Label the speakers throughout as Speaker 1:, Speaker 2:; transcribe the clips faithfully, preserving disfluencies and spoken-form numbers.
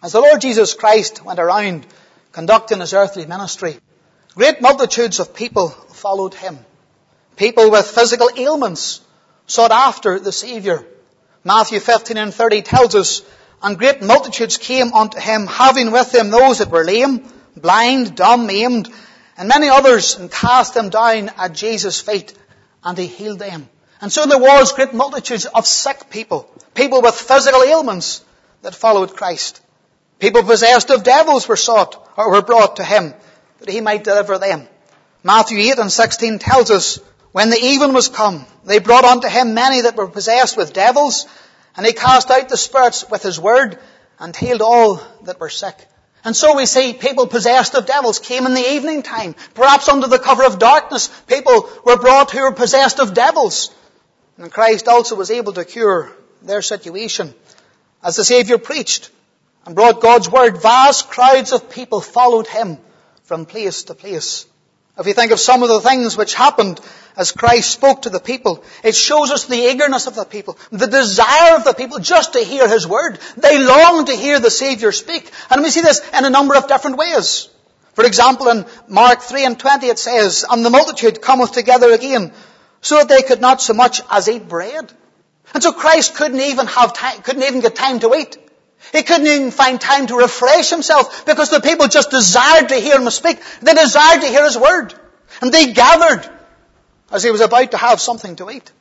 Speaker 1: As the Lord Jesus Christ went around conducting his earthly ministry, great multitudes of people followed him. People with physical ailments sought after the Saviour. Matthew fifteen and thirty tells us, and great multitudes came unto him, having with them those that were lame, blind, dumb, maimed, and many others, and cast them down at Jesus' feet, and he healed them. And so there was great multitudes of sick people, people with physical ailments that followed Christ. People possessed of devils were sought, or were brought to him, that he might deliver them. Matthew eight and sixteen tells us, when the even was come, they brought unto him many that were possessed with devils, and he cast out the spirits with his word, and healed all that were sick. And so we see people possessed of devils came in the evening time. Perhaps under the cover of darkness, people were brought who were possessed of devils. And Christ also was able to cure their situation. As the Saviour preached and brought God's word, vast crowds of people followed him from place to place. If you think of some of the things which happened as Christ spoke to the people, it shows us the eagerness of the people, the desire of the people just to hear his word. They long to hear the Saviour speak. And we see this in a number of different ways. For example, in Mark three and twenty it says, and the multitude cometh together again, so that they could not so much as eat bread. And so Christ couldn't even have time, couldn't even get time to eat. He couldn't even find time to refresh himself because the people just desired to hear him speak. They desired to hear his word. And they gathered as he was about to have something to eat.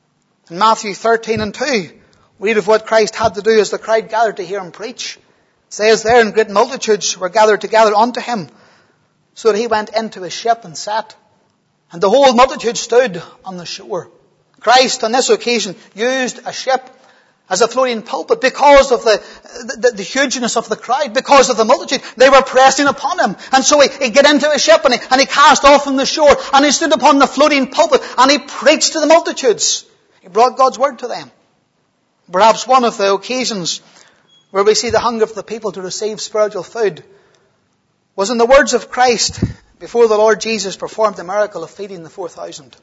Speaker 1: In Matthew thirteen and two, we read of what Christ had to do as the crowd gathered to hear him preach. It says there, and great multitudes were gathered together unto him, so that he went into his ship and sat. And the whole multitude stood on the shore. Christ on this occasion used a ship as a floating pulpit because of the, the, the hugeness of the crowd, because of the multitude. They were pressing upon him. And so he, he got into a ship and he, and he cast off from the shore and he stood upon the floating pulpit and he preached to the multitudes. He brought God's word to them. Perhaps one of the occasions where we see the hunger of the people to receive spiritual food was in the words of Christ before the Lord Jesus performed the miracle of feeding the four thousand.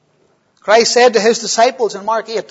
Speaker 1: Christ said to his disciples in Mark eight,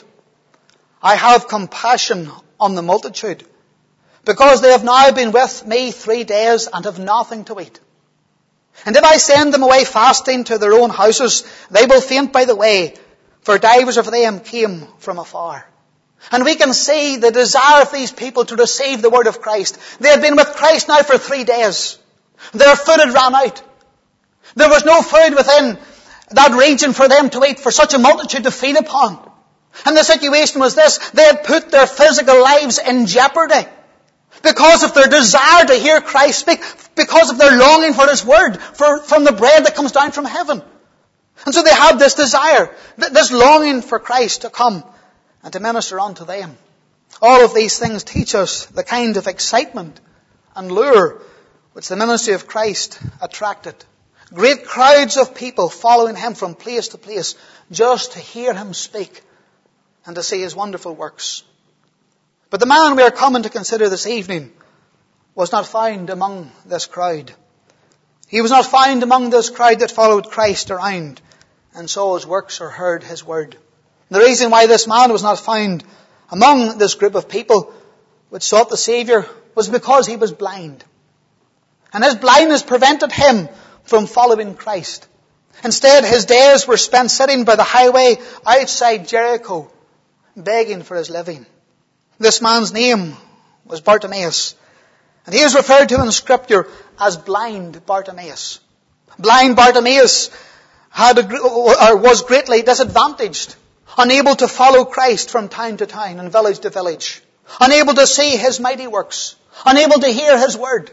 Speaker 1: I have compassion on the multitude, because they have now been with me three days and have nothing to eat. And if I send them away fasting to their own houses, they will faint by the way, for divers of them came from afar. And we can see the desire of these people to receive the word of Christ. They had been with Christ now for three days. Their food had run out. There was no food within that region for them to eat, for such a multitude to feed upon. And the situation was this, they had put their physical lives in jeopardy because of their desire to hear Christ speak, because of their longing for his word, for, from the bread that comes down from heaven. And so they had this desire, this longing for Christ to come and to minister unto them. All of these things teach us the kind of excitement and lure which the ministry of Christ attracted. Great crowds of people following him from place to place just to hear him speak and to see his wonderful works. But the man we are coming to consider this evening was not found among this crowd. He was not found among this crowd that followed Christ around and saw his works or heard his word. The reason why this man was not found among this group of people which sought the Saviour was because he was blind. And his blindness prevented him from following Christ. Instead, his days were spent sitting by the highway outside Jericho, begging for his living. This man's name was Bartimaeus, and he is referred to in Scripture as blind Bartimaeus. Blind Bartimaeus had a, or was greatly disadvantaged, unable to follow Christ from town to town and village to village, unable to see his mighty works, unable to hear his word.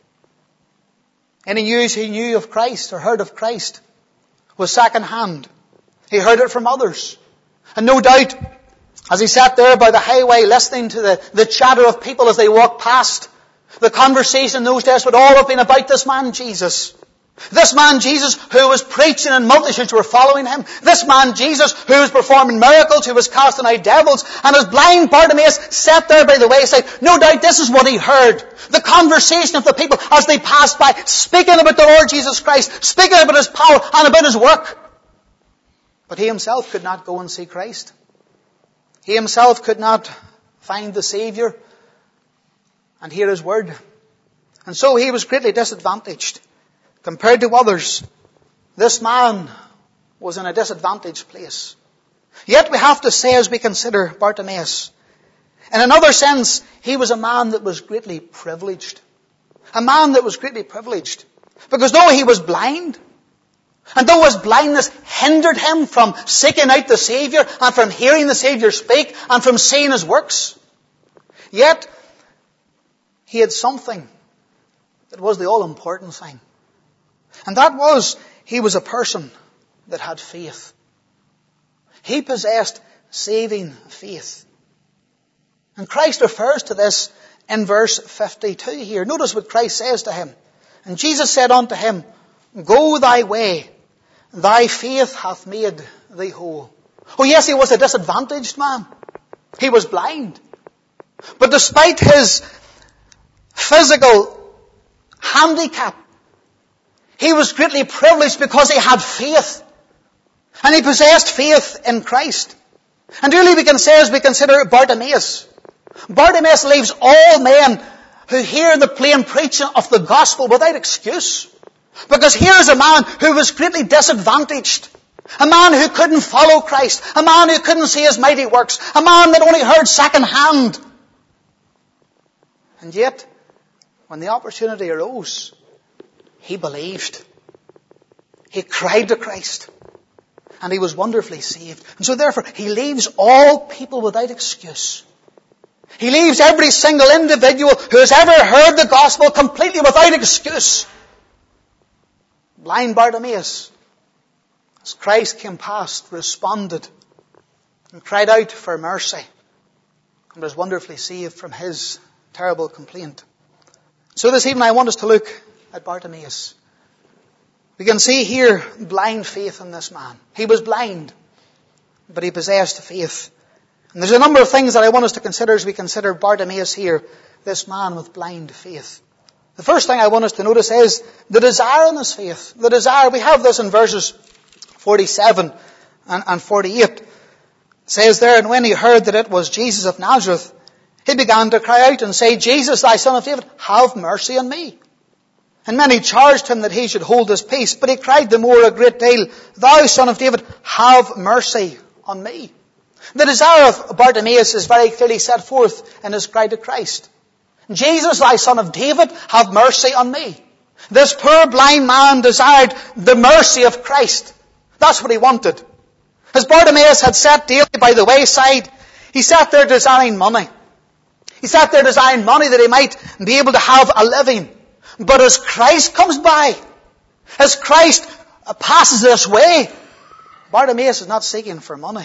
Speaker 1: Any news he knew of Christ or heard of Christ was second hand. He heard it from others. And no doubt, as he sat there by the highway listening to the, the chatter of people as they walked past, the conversation in those days would all have been about this man Jesus. This man Jesus who was preaching and multitudes were following him. This man Jesus who was performing miracles, who was casting out devils. And as blind Bartimaeus sat there by the wayside, no doubt this is what he heard. The conversation of the people as they passed by, speaking about the Lord Jesus Christ, speaking about his power and about his work. But he himself could not go and see Christ. He himself could not find the Saviour and hear his word. And so he was greatly disadvantaged. Compared to others, this man was in a disadvantaged place. Yet we have to say, as we consider Bartimaeus, in another sense, he was a man that was greatly privileged. A man that was greatly privileged. Because though he was blind, and though his blindness hindered him from seeking out the Saviour, and from hearing the Saviour speak, and from seeing his works, yet he had something that was the all-important thing. And that was, he was a person that had faith. He possessed saving faith. And Christ refers to this in verse fifty-two here. Notice what Christ says to him. And Jesus said unto him, Go thy way, thy faith hath made thee whole. Oh yes, he was a disadvantaged man. He was blind. But despite his physical handicap, he was greatly privileged because he had faith. And he possessed faith in Christ. And really we can say, as we consider Bartimaeus, Bartimaeus leaves all men who hear the plain preaching of the gospel without excuse. Because here is a man who was greatly disadvantaged. A man who couldn't follow Christ. A man who couldn't see his mighty works. A man that only heard second hand. And yet, when the opportunity arose, he believed. He cried to Christ. And he was wonderfully saved. And so therefore, he leaves all people without excuse. He leaves every single individual who has ever heard the gospel completely without excuse. Blind Bartimaeus, as Christ came past, responded and cried out for mercy and was wonderfully saved from his terrible complaint. So this evening I want us to look at Bartimaeus. We can see here blind faith in this man. He was blind, but he possessed faith. And there's a number of things that I want us to consider as we consider Bartimaeus here, this man with blind faith. The first thing I want us to notice is the desire in his faith. The desire, we have this in verses forty-seven and forty-eight. It says there, And when he heard that it was Jesus of Nazareth, he began to cry out and say, Jesus, thy son of David, have mercy on me. And many charged him that he should hold his peace. But he cried the more a great deal, Thou son of David, have mercy on me. The desire of Bartimaeus is very clearly set forth in his cry to Christ. Jesus, thy son of David, have mercy on me. This poor blind man desired the mercy of Christ. That's what he wanted. As Bartimaeus had sat daily by the wayside, he sat there desiring money. He sat there desiring money that he might be able to have a living. But as Christ comes by, as Christ passes this way, Bartimaeus is not seeking for money,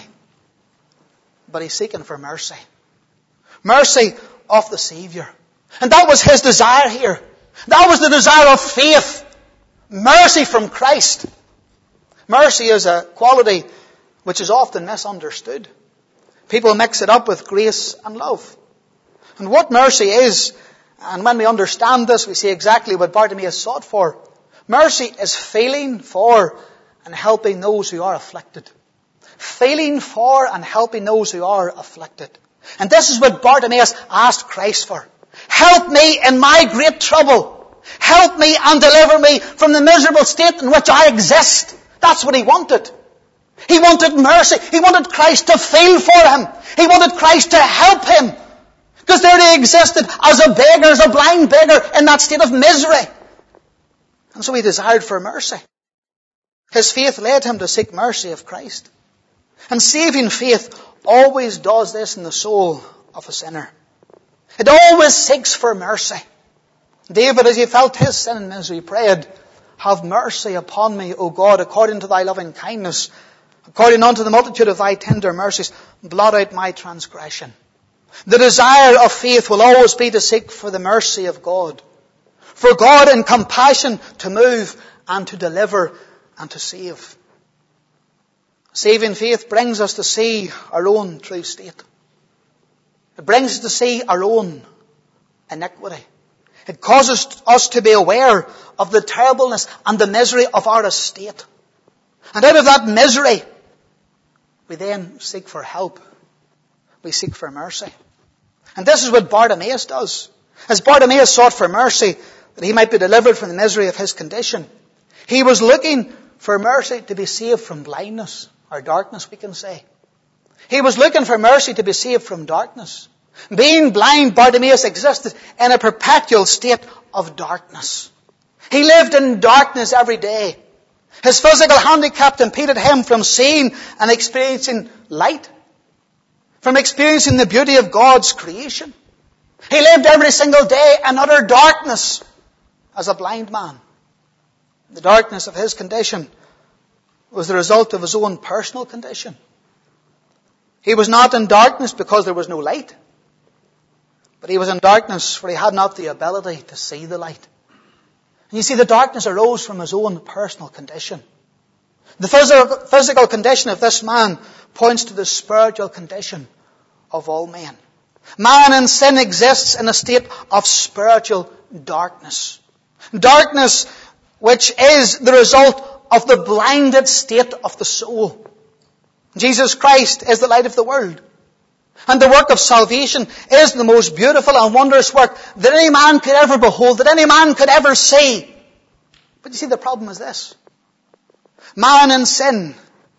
Speaker 1: but he's seeking for mercy. Mercy of the Saviour. And that was his desire here. That was the desire of faith. Mercy from Christ. Mercy is a quality which is often misunderstood. People mix it up with grace and love. And what mercy is, and when we understand this, we see exactly what Bartimaeus sought for. Mercy is feeling for and helping those who are afflicted. Feeling for and helping those who are afflicted. And this is what Bartimaeus asked Christ for. Help me in my great trouble. Help me and deliver me from the miserable state in which I exist. That's what he wanted. He wanted mercy. He wanted Christ to feel for him. He wanted Christ to help him. Because there he existed as a beggar, as a blind beggar in that state of misery. And so he desired for mercy. His faith led him to seek mercy of Christ. And saving faith always does this in the soul of a sinner. It always seeks for mercy. David, as he felt his sin and misery, prayed, Have mercy upon me, O God, according to thy loving kindness, according unto the multitude of thy tender mercies, blot out my transgression. The desire of faith will always be to seek for the mercy of God. For God in compassion to move and to deliver and to save. Saving faith brings us to see our own true state. It brings us to see our own iniquity. It causes us to be aware of the terribleness and the misery of our estate. And out of that misery, we then seek for help. We seek for mercy. And this is what Bartimaeus does. As Bartimaeus sought for mercy, that he might be delivered from the misery of his condition, he was looking for mercy to be saved from blindness, or darkness we can say. He was looking for mercy to be saved from darkness. Being blind, Bartimaeus existed in a perpetual state of darkness. He lived in darkness every day. His physical handicap impeded him from seeing and experiencing light, from experiencing the beauty of God's creation. He lived every single day in utter darkness as a blind man. The darkness of his condition was the result of his own personal condition. He was not in darkness because there was no light, but he was in darkness for he had not the ability to see the light. And you see, the darkness arose from his own personal condition. The physical, physical condition of this man points to the spiritual condition of all men. Man in sin exists in a state of spiritual darkness. Darkness which is the result of the blinded state of the soul. Jesus Christ is the light of the world. And the work of salvation is the most beautiful and wondrous work that any man could ever behold, that any man could ever see. But you see, the problem is this. Man in sin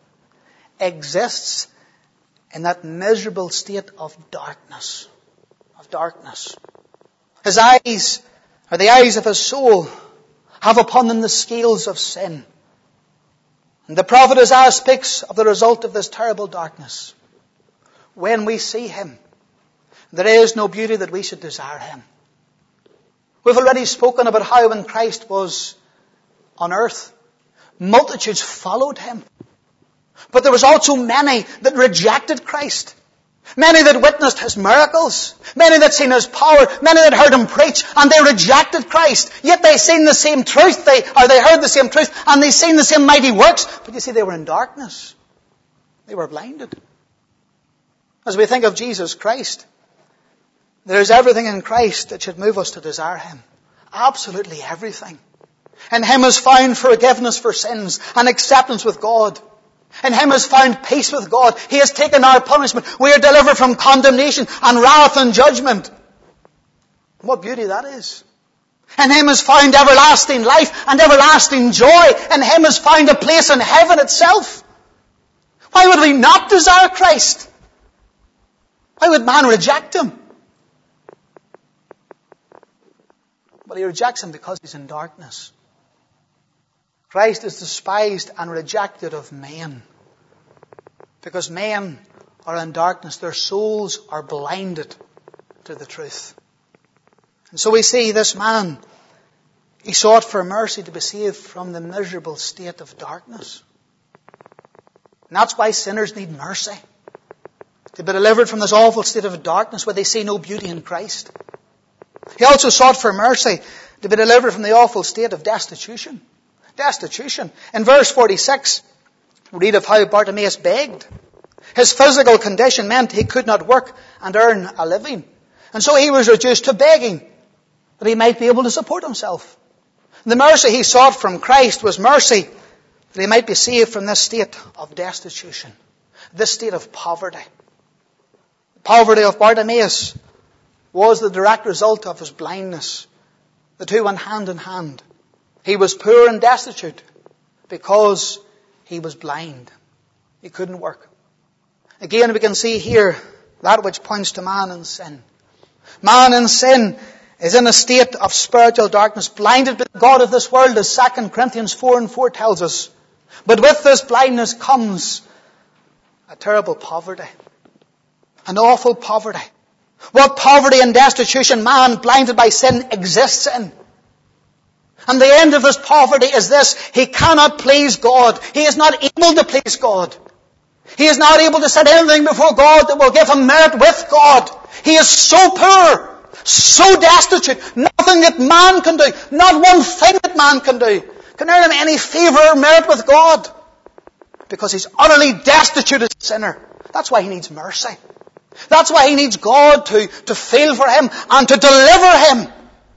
Speaker 1: exists in that miserable state of darkness. Of darkness. His eyes, or the eyes of his soul, have upon them the scales of sin. And the prophet Isaiah speaks of the result of this terrible darkness. When we see him, there is no beauty that we should desire him. We've already spoken about how when Christ was on earth, multitudes followed him. But there was also many that rejected Christ. Many that witnessed his miracles. Many that seen his power. Many that heard him preach. And they rejected Christ. Yet they seen the same truth. They, or they heard the same truth. And they seen the same mighty works. But you see, they were in darkness. They were blinded. As we think of Jesus Christ, there is everything in Christ that should move us to desire him. Absolutely everything. In him is found forgiveness for sins and acceptance with God. In him is found peace with God. He has taken our punishment. We are delivered from condemnation and wrath and judgment. What beauty that is. In him is found everlasting life and everlasting joy. In him is found a place in heaven itself. Why would we not desire Christ? Why would man reject him? Well, he rejects him because he's in darkness. Christ is despised and rejected of men. Because men are in darkness. Their souls are blinded to the truth. And so we see this man, he sought for mercy to be saved from the miserable state of darkness. And that's why sinners need mercy. To be delivered from this awful state of darkness where they see no beauty in Christ. He also sought for mercy to be delivered from the awful state of destitution. Destitution. In verse forty-six, we read of how Bartimaeus begged. His physical condition meant he could not work and earn a living. And so he was reduced to begging, that he might be able to support himself. The mercy he sought from Christ was mercy that he might be saved from this state of destitution, this state of poverty. The poverty of Bartimaeus was the direct result of his blindness. The two went hand in hand. He was poor and destitute because he was blind. He couldn't work. Again, we can see here that which points to man in sin. Man in sin is in a state of spiritual darkness, blinded by the God of this world, as Second Corinthians four and four tells us. But with this blindness comes a terrible poverty. An awful poverty. What poverty and destitution man blinded by sin exists in. And the end of his poverty is this. He cannot please God. He is not able to please God. He is not able to set anything before God that will give him merit with God. He is so poor, so destitute, nothing that man can do, not one thing that man can do, can earn him any favour or merit with God. Because he's utterly destitute as a sinner. That's why he needs mercy. That's why he needs God to, to feel for him and to deliver him.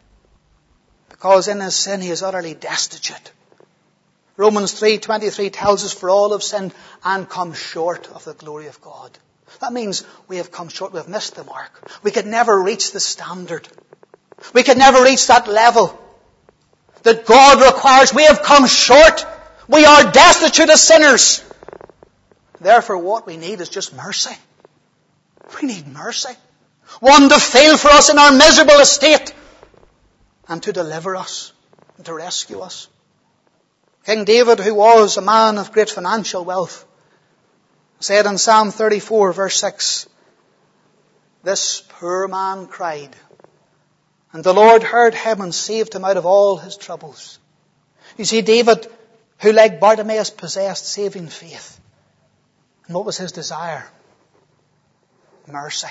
Speaker 1: Because in his sin he is utterly destitute. Romans three twenty-three tells us, for all have sinned and come short of the glory of God. That means we have come short, we have missed the mark. We could never reach the standard. We could never reach that level that God requires. We have come short. We are destitute as sinners. Therefore, what we need is just mercy. We need mercy. One to fail for us in our miserable estate and to deliver us and to rescue us. King David, who was a man of great financial wealth, said in Psalm thirty-four, verse six, "This poor man cried, and the Lord heard him and saved him out of all his troubles." You see, David, who like Bartimaeus possessed saving faith. And what was his desire? Mercy.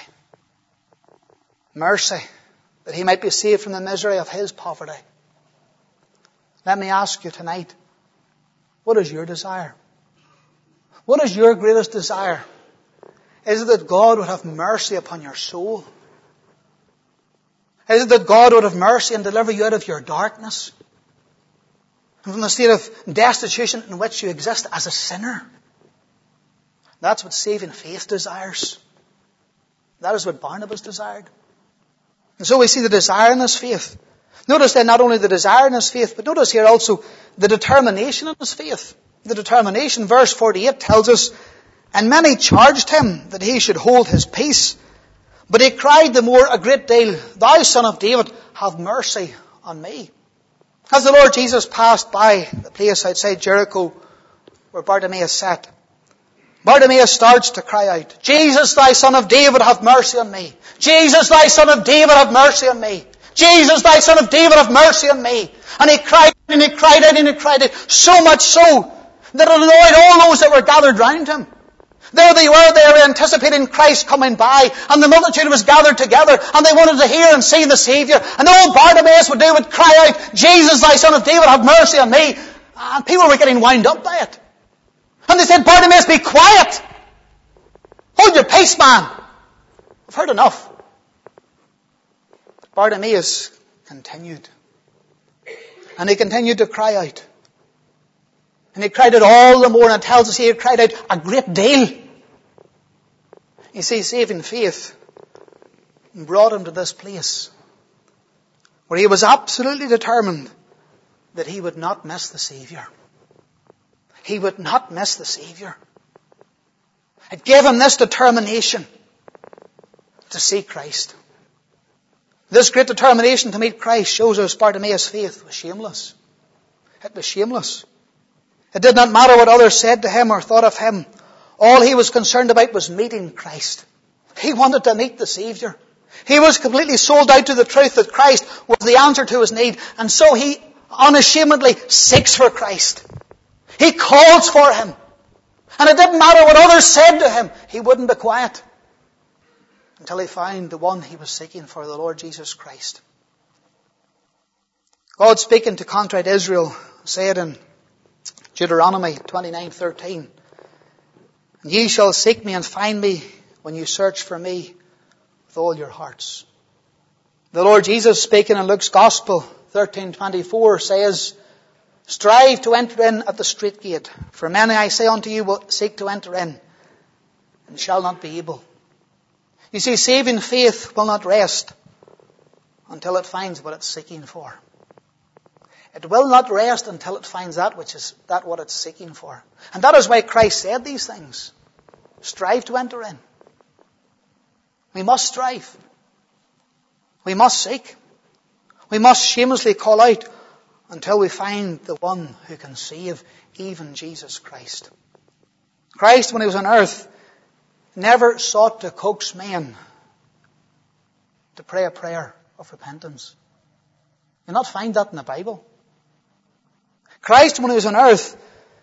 Speaker 1: Mercy, that he might be saved from the misery of his poverty. Let me ask you tonight, what is your desire? What is your greatest desire? Is it that God would have mercy upon your soul? Is it that God would have mercy and deliver you out of your darkness? And from the state of destitution in which you exist as a sinner? That's what saving faith desires. That is what Barnabas desired. And so we see the desire in his faith. Notice then not only the desire in his faith, but notice here also the determination in his faith. The determination, verse forty-eight tells us, "And many charged him that he should hold his peace. But he cried the more a great deal, Thou Son of David, have mercy on me." As the Lord Jesus passed by the place outside Jericho where Bartimaeus sat, Bartimaeus starts to cry out, "Jesus, Thou Son of David, have mercy on me. Jesus, Thou Son of David, have mercy on me. Jesus, Thou Son of David, have mercy on me." And he cried and he cried out and he cried out, so much so that it annoyed all those that were gathered round him. There they were, they were anticipating Christ coming by, and the multitude was gathered together, and they wanted to hear and see the Saviour. And all Bartimaeus would do would cry out, "Jesus, Thou Son of David, have mercy on me." And people were getting wound up by it. And they said, "Bartimaeus, be quiet. Hold your peace, man. I've heard enough." Bartimaeus continued. And he continued to cry out. And he cried out all the more, and it tells us here he cried out a great deal. You see, saving faith brought him to this place where he was absolutely determined that he would not miss the Saviour. He would not miss the Saviour. It gave him this determination to see Christ. This great determination to meet Christ shows us Bartimaeus' faith was shameless. It was shameless. It did not matter what others said to him or thought of him. All he was concerned about was meeting Christ. He wanted to meet the Saviour. He was completely sold out to the truth that Christ was the answer to his need. And so he unashamedly seeks for Christ. He calls for him. And it didn't matter what others said to him. He wouldn't be quiet until he found the one he was seeking for, the Lord Jesus Christ. God, speaking to contrite Israel, said in Deuteronomy twenty-nine thirteen, "And ye shall seek me and find me when you search for me with all your hearts." The Lord Jesus, speaking in Luke's Gospel thirteen twenty-four, says, "Strive to enter in at the strait gate, for many, I say unto you, will seek to enter in, and shall not be able." You see, saving faith will not rest until it finds what it's seeking for. It will not rest until it finds that which is that what it's seeking for. And that is why Christ said these things. Strive to enter in. We must strive. We must seek. We must shamelessly call out until we find the one who can save, even Jesus Christ. Christ, when he was on earth, never sought to coax men to pray a prayer of repentance. You'll not find that in the Bible. Christ, when he was on earth,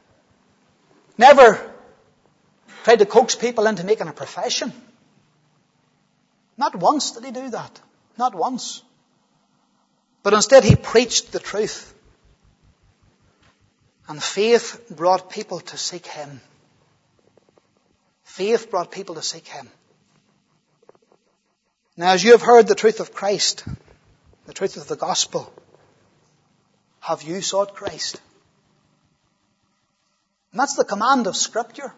Speaker 1: never tried to coax people into making a profession. Not once did he do that. Not once. But instead he preached the truth. And faith brought people to seek him. Faith brought people to seek him. Now, as you have heard the truth of Christ, the truth of the gospel, have you sought Christ? And that's the command of Scripture.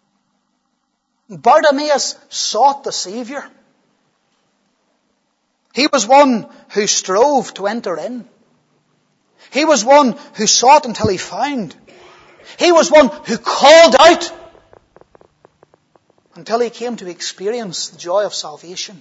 Speaker 1: Bartimaeus sought the Saviour. He was one who strove to enter in. He was one who sought until he found. He was one who called out until he came to experience the joy of salvation.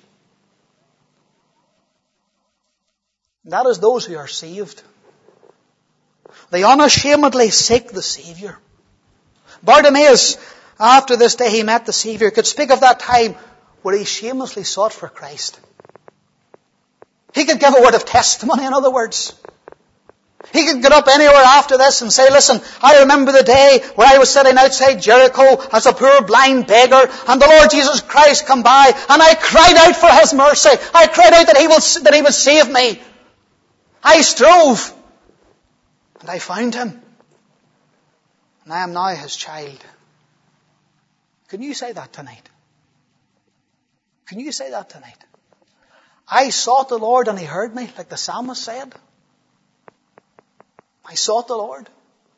Speaker 1: And that is those who are saved. They unashamedly seek the Saviour. Bartimaeus, after this day he met the Saviour, could speak of that time where he shamelessly sought for Christ. He could give a word of testimony, in other words. He could get up anywhere after this and say, listen, I remember the day where I was sitting outside Jericho as a poor blind beggar, and the Lord Jesus Christ come by, and I cried out for His mercy. I cried out that He will, that He would save me. I strove, and I found Him. And I am now His child. Can you say that tonight? Can you say that tonight? I sought the Lord and He heard me, like the psalmist said. I sought the Lord.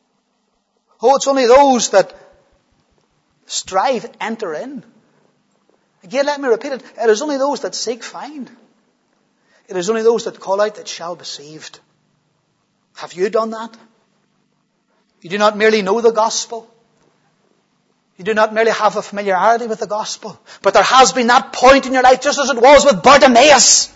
Speaker 1: Oh, it's only those that strive enter in. Again, let me repeat it. It is only those that seek find. It is only those that call out that shall be saved. Have you done that? You do not merely know the gospel. You do not merely have a familiarity with the gospel. But there has been that point in your life, just as it was with Bartimaeus,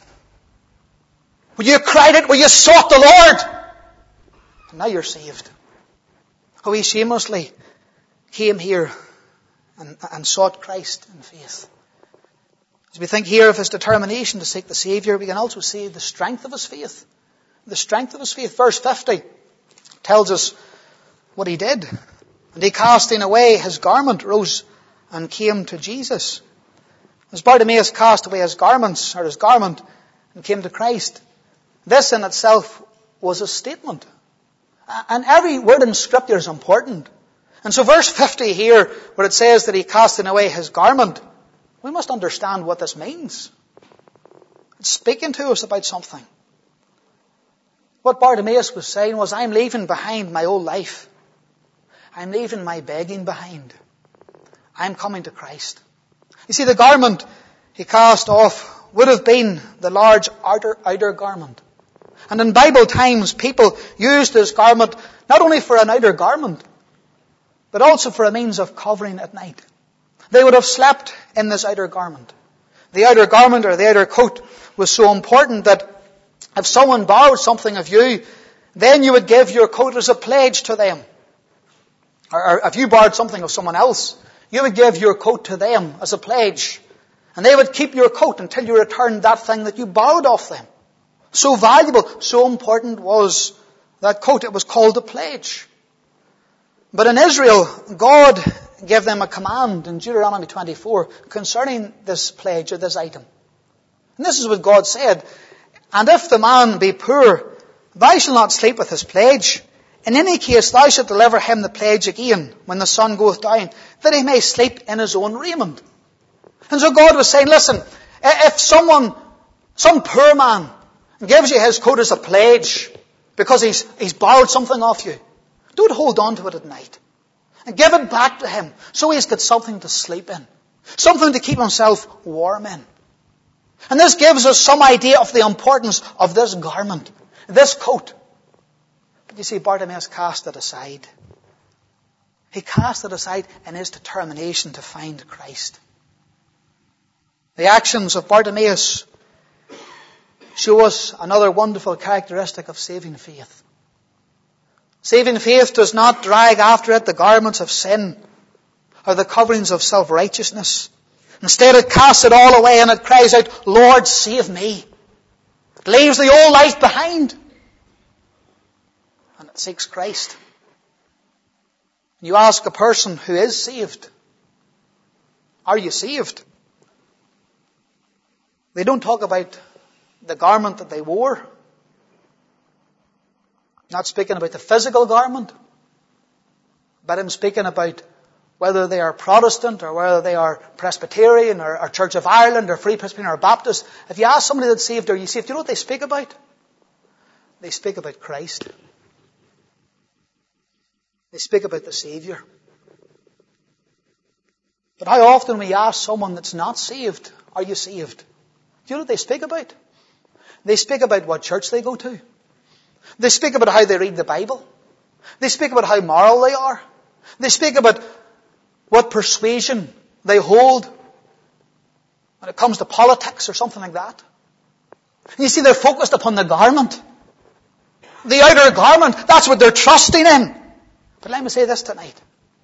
Speaker 1: where you cried it, where you sought the Lord. And now you're saved. Oh, he shamelessly came here and, and sought Christ in faith. As we think here of his determination to seek the Saviour, we can also see the strength of his faith. The strength of his faith. Verse fifty tells us what he did. And he, casting away his garment, rose and came to Jesus. As Bartimaeus cast away his garments, or his garment, and came to Christ, this in itself was a statement. And every word in Scripture is important. And so verse fifty here, where it says that he casting away his garment, we must understand what this means. It's speaking to us about something. What Bartimaeus was saying was, I'm leaving behind my old life. I'm leaving my begging behind. I'm coming to Christ. You see, the garment he cast off would have been the large outer, outer garment. And in Bible times, people used this garment not only for an outer garment, but also for a means of covering at night. They would have slept in this outer garment. The outer garment or the outer coat was so important that if someone borrowed something of you, then you would give your coat as a pledge to them. Or if you borrowed something of someone else, you would give your coat to them as a pledge. And they would keep your coat until you returned that thing that you borrowed off them. So valuable, so important was that coat. It was called a pledge. But in Israel, God gave them a command in Deuteronomy twenty-four concerning this pledge or this item. And this is what God said. And if the man be poor, thou shalt not sleep with his pledge. In any case, thou shalt deliver him the pledge again when the sun goeth down, that he may sleep in his own raiment. And so God was saying, listen, if someone, some poor man, gives you his coat as a pledge because he's, he's borrowed something off you, don't hold on to it at night. And give it back to him so he's got something to sleep in. Something to keep himself warm in. And this gives us some idea of the importance of this garment, this coat. But you see, Bartimaeus cast it aside. He cast it aside in his determination to find Christ. The actions of Bartimaeus show us another wonderful characteristic of saving faith. Saving faith does not drag after it the garments of sin or the coverings of self-righteousness. Instead, it casts it all away and it cries out, Lord, save me. It leaves the old life behind. And it seeks Christ. You ask a person who is saved, are you saved? They don't talk about the garment that they wore. Not speaking about the physical garment, but I'm speaking about whether they are Protestant or whether they are Presbyterian or, or Church of Ireland or Free Presbyterian or Baptist. If you ask somebody that's saved, are you saved? Do you know what they speak about? They speak about Christ. They speak about the Saviour. But how often we ask someone that's not saved, are you saved? Do you know what they speak about? They speak about what church they go to. They speak about how they read the Bible. They speak about how moral they are. They speak about what persuasion they hold when it comes to politics or something like that. You see, they're focused upon the garment. The outer garment, that's what they're trusting in. But let me say this tonight.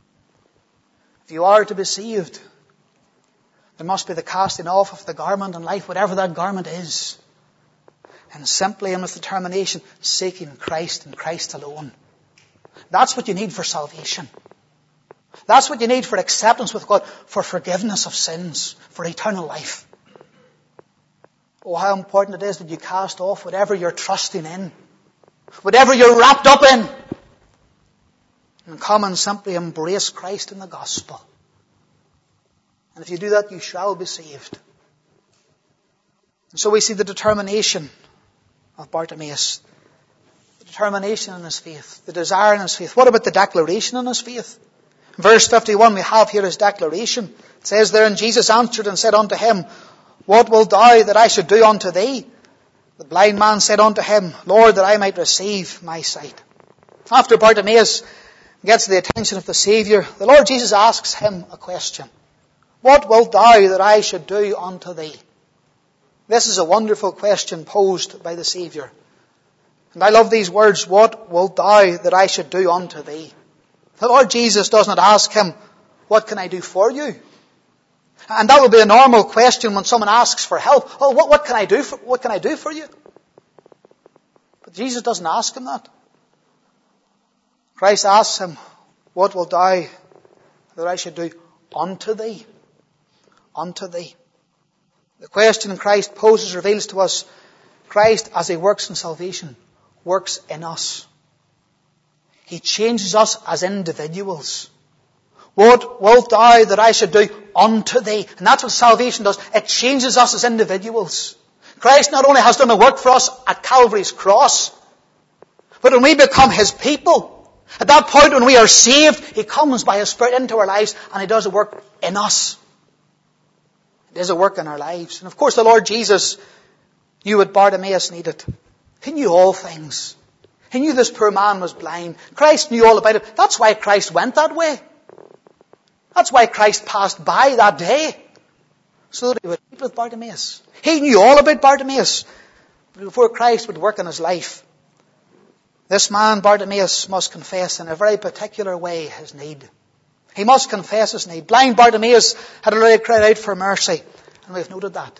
Speaker 1: If you are to be saved, there must be the casting off of the garment in life, whatever that garment is. And simply and with determination, seeking Christ and Christ alone. That's what you need for salvation. That's what you need for acceptance with God, for forgiveness of sins, for eternal life. Oh, how important it is that you cast off whatever you're trusting in, whatever you're wrapped up in, and come and simply embrace Christ in the gospel. And if you do that, you shall be saved. And so we see the determination of Bartimaeus. The determination in his faith. The desire in his faith. What about the declaration in his faith? In verse fifty-one we have here his declaration. It says there, and Jesus answered and said unto him, What wilt thou that I should do unto thee? The blind man said unto him, Lord, that I might receive my sight. After Bartimaeus gets the attention of the Saviour, the Lord Jesus asks him a question. What wilt thou that I should do unto thee? This is a wonderful question posed by the Saviour. And I love these words, what wilt thou that I should do unto thee? The Lord Jesus does not ask him, what can I do for you? And that would be a normal question when someone asks for help. Oh, what, what can I do for, what can I do for you? But Jesus doesn't ask him that. Christ asks him, what wilt thou that I should do unto thee? Unto thee. The question Christ poses reveals to us Christ, as he works in salvation, works in us. He changes us as individuals. What wilt thou that I should do unto thee? And that's what salvation does. It changes us as individuals. Christ not only has done a work for us at Calvary's cross, but when we become his people, at that point when we are saved, he comes by his Spirit into our lives and he does a work in us. It is a work in our lives. And of course the Lord Jesus knew what Bartimaeus needed. He knew all things. He knew this poor man was blind. Christ knew all about it. That's why Christ went that way. That's why Christ passed by that day. So that he would meet with Bartimaeus. He knew all about Bartimaeus. But before Christ would work in his life, this man, Bartimaeus, must confess in a very particular way his need. He must confess his need. Blind Bartimaeus had already cried out for mercy. And we've noted that.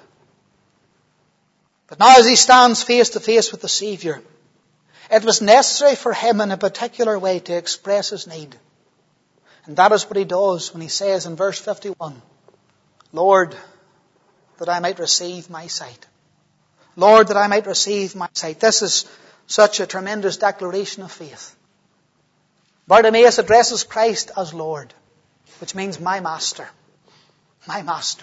Speaker 1: But now as he stands face to face with the Saviour, it was necessary for him in a particular way to express his need. And that is what he does when he says in verse fifty-one, Lord, that I might receive my sight. Lord, that I might receive my sight. This is such a tremendous declaration of faith. Bartimaeus addresses Christ as Lord, which means my master. My master.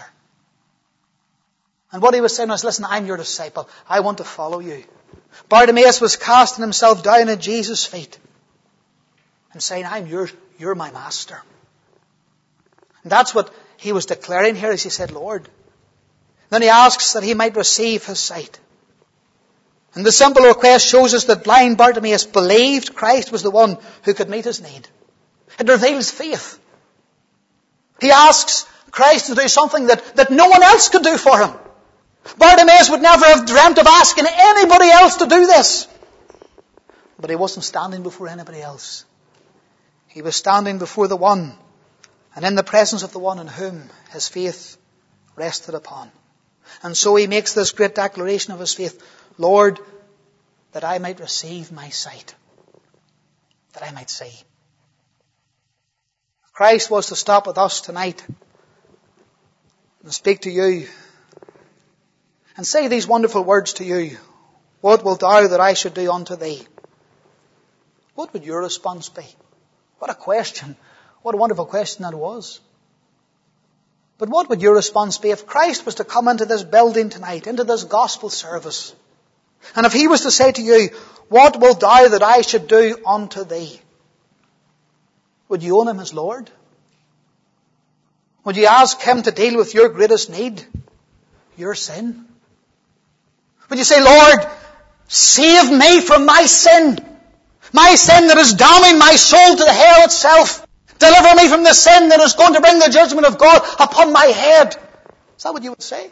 Speaker 1: And what he was saying was, listen, I'm your disciple. I want to follow you. Bartimaeus was casting himself down at Jesus' feet and saying, I'm yours, you're my master. And that's what he was declaring here as he said, Lord. Then he asks that he might receive his sight. And the simple request shows us that blind Bartimaeus believed Christ was the one who could meet his need. It reveals faith. He asks Christ to do something that, that no one else could do for him. Bartimaeus would never have dreamt of asking anybody else to do this. But he wasn't standing before anybody else. He was standing before the one, and in the presence of the one in whom his faith rested upon. And so he makes this great declaration of his faith. Lord, that I might receive my sight. That I might see. If Christ was to stop with us tonight and speak to you and say these wonderful words to you, what wilt thou that I should do unto thee? What would your response be? What a question. What a wonderful question that was. But what would your response be if Christ was to come into this building tonight, into this gospel service, and if he was to say to you, what wilt thou that I should do unto thee? Would you own him as Lord? Would you ask him to deal with your greatest need? Your sin? Would you say, Lord, save me from my sin, my sin that is damning my soul to the hell itself. Deliver me from the sin that is going to bring the judgment of God upon my head. Is that what you would say?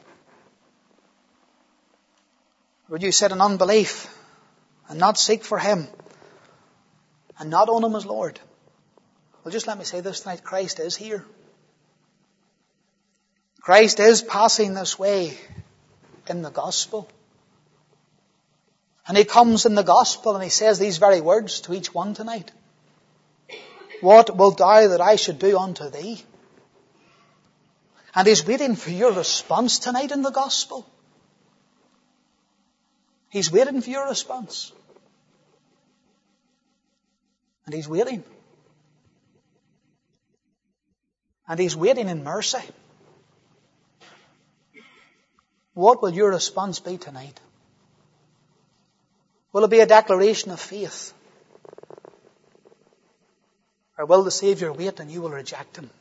Speaker 1: Or would you sit in unbelief and not seek for Him and not own Him as Lord? Well, just let me say this tonight. Christ is here. Christ is passing this way in the gospel. And He comes in the gospel and He says these very words to each one tonight. What wilt thou that I should do unto thee? And He's waiting for your response tonight in the gospel. He's waiting for your response. And He's waiting. And He's waiting in mercy. What will your response be tonight? Will it be a declaration of faith? Or will the Saviour wait and you will reject Him?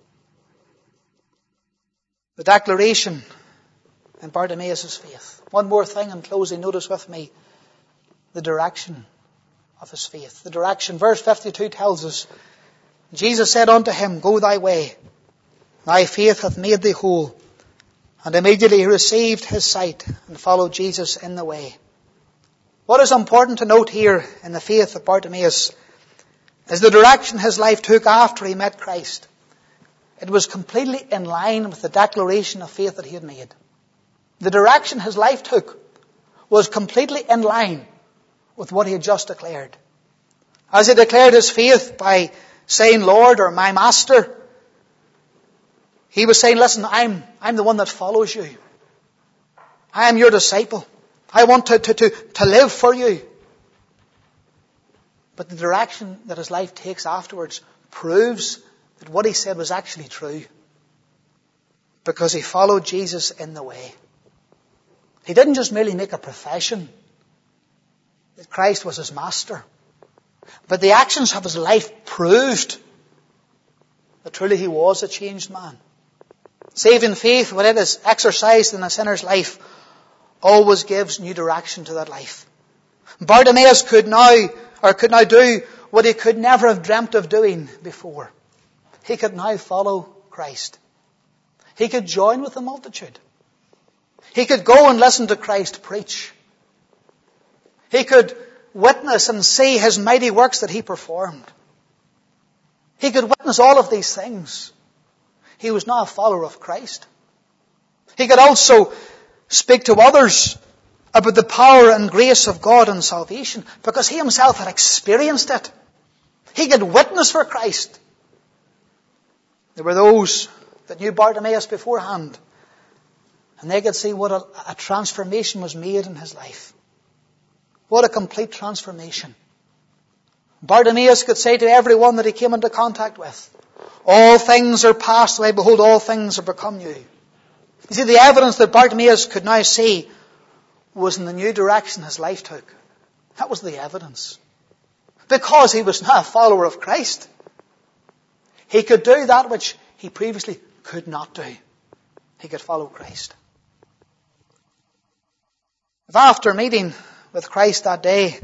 Speaker 1: The declaration in Bartimaeus' faith. One more thing in closing. Notice with me the direction of his faith. The direction. Verse fifty-two tells us, Jesus said unto him, Go thy way. Thy faith hath made thee whole. And immediately he received his sight and followed Jesus in the way. What is important to note here in the faith of Bartimaeus is the direction his life took after he met Christ. It was completely in line with the declaration of faith that he had made. The direction his life took was completely in line with what he had just declared. As he declared his faith by saying, Lord, or my Master, he was saying, listen, I'm, I'm the one that follows you. I am your disciple. I want to, to, to, to live for you. But the direction that his life takes afterwards proves that what he said was actually true. Because he followed Jesus in the way. He didn't just merely make a profession that Christ was his master. But the actions of his life proved that truly he was a changed man. Saving faith, when it is exercised in a sinner's life, always gives new direction to that life. Bartimaeus could now, or could now do what he could never have dreamt of doing before. He could now follow Christ. He could join with the multitude. He could go and listen to Christ preach. He could witness and see his mighty works that he performed. He could witness all of these things. He was now a follower of Christ. He could also speak to others about the power and grace of God in salvation because he himself had experienced it. He could witness for Christ. There were those that knew Bartimaeus beforehand, and they could see what a, a transformation was made in his life. What a complete transformation. Bartimaeus could say to everyone that he came into contact with, all things are passed away, behold, all things are become new. You see, the evidence that Bartimaeus could now see was in the new direction his life took. That was the evidence. Because he was now a follower of Christ, he could do that which he previously could not do. He could follow Christ. If after meeting with Christ that day,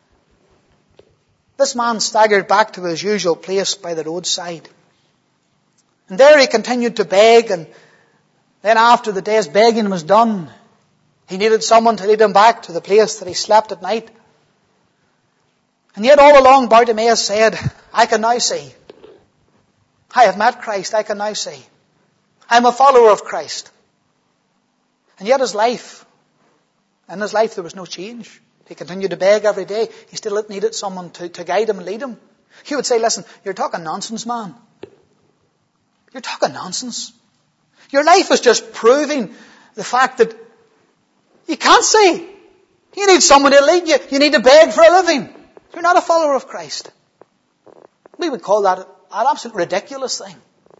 Speaker 1: this man staggered back to his usual place by the roadside, and there he continued to beg, and then after the day's begging was done, he needed someone to lead him back to the place that he slept at night. And yet all along Bartimaeus said, I can now see. I have met Christ, I can now see. I'm a follower of Christ. And yet his life, in his life there was no change. He continued to beg every day. He still needed someone to, to guide him and lead him. He would say, listen, you're talking nonsense, man. You're talking nonsense. Your life is just proving the fact that you can't see. You need someone to lead you. You need to beg for a living. You're not a follower of Christ. We would call that an absolute ridiculous thing.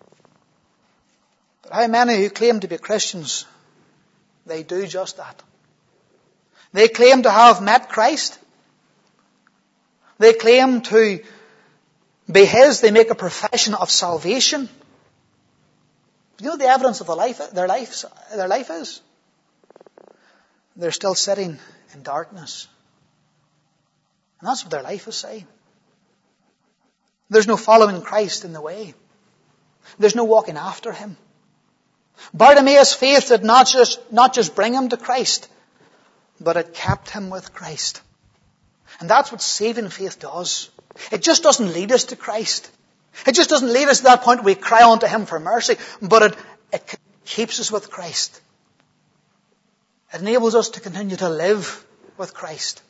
Speaker 1: But how many who claim to be Christians, they do just that. They claim to have met Christ. They claim to be His. They make a profession of salvation. You know the evidence of the life, their life, their life is? they're still sitting in darkness. And that's what their life is saying. There's no following Christ in the way. There's no walking after Him. Bartimaeus' faith did not just, not just bring him to Christ, but it kept him with Christ. And that's what saving faith does. It just doesn't lead us to Christ. It just doesn't lead us to that point where we cry unto Him for mercy, but it, it keeps us with Christ. It enables us to continue to live with Christ.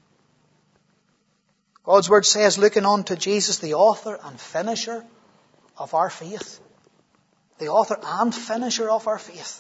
Speaker 1: God's Word says, looking on to Jesus, the author and finisher of our faith. The author and finisher of our faith.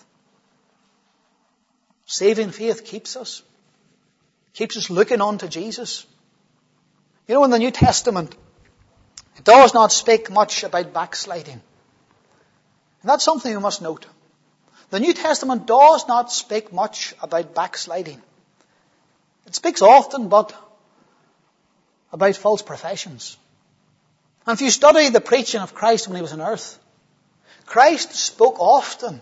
Speaker 1: Saving faith keeps us. Keeps us looking on to Jesus. You know, in the New Testament, it does not speak much about backsliding. And that's something you must note. The New Testament does not speak much about backsliding. It speaks often, but about false professions. And if you study the preaching of Christ when He was on earth, Christ spoke often.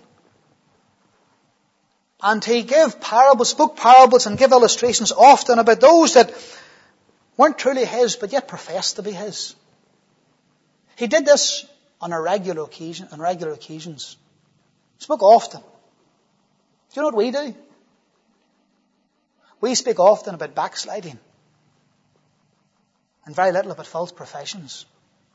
Speaker 1: And He gave parables, spoke parables and gave illustrations often about those that weren't truly His, but yet professed to be His. He did this on a regular occasion, on regular occasions. He spoke often. Do you know what we do? We speak often about backsliding and very little about false professions.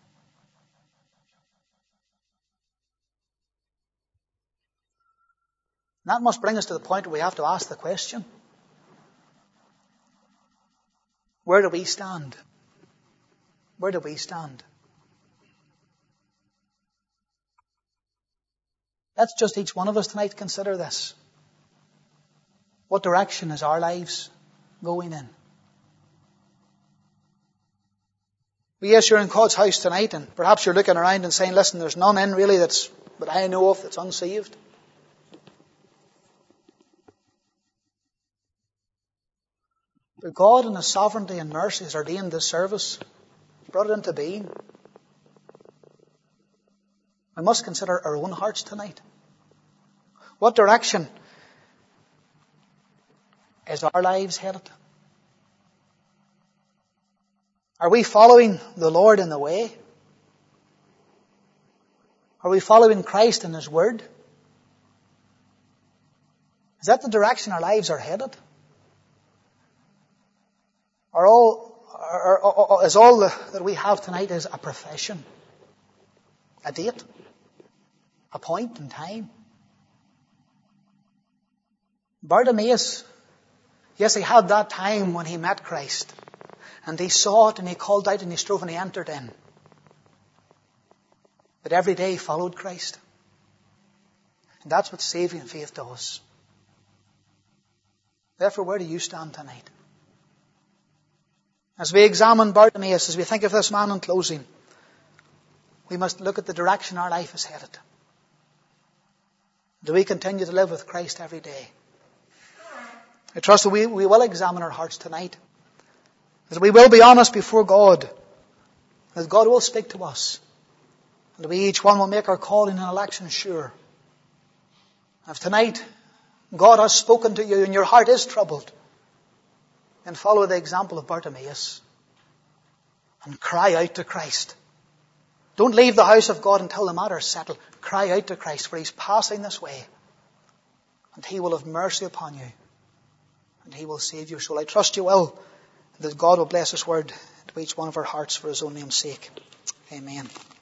Speaker 1: And that must bring us to the point where we have to ask the question, where do we stand? Where do we stand? Let's just each one of us tonight consider this. What direction is our lives going in? Well, yes, you're in God's house tonight, and perhaps you're looking around and saying, listen, there's none in really that's that I know of that's unsaved. But God in His sovereignty and mercy has ordained this service, brought it into being. We must consider our own hearts tonight. What direction is our lives headed? Are we following the Lord in the way? Are we following Christ in His Word? Is that the direction our lives are headed? Are all, are, are, is all the, that we have tonight is a profession? A date? A point in time? Bartimaeus, yes, he had that time when he met Christ. And he saw it and he called out and he strove and he entered in. But every day he followed Christ. And that's what saving faith does. Therefore, where do you stand tonight? As we examine Bartimaeus, as we think of this man in closing, we must look at the direction our life is headed. Do we continue to live with Christ every day? I trust that we, we will examine our hearts tonight. That we will be honest before God. That God will speak to us. And that we each one will make our calling and election sure. If tonight God has spoken to you and your heart is troubled, then follow the example of Bartimaeus and cry out to Christ. Don't leave the house of God until the matter is settled. Cry out to Christ, for He's passing this way. And He will have mercy upon you. And He will save your soul. I trust you will. That God will bless His word to each one of our hearts for His own name's sake. Amen.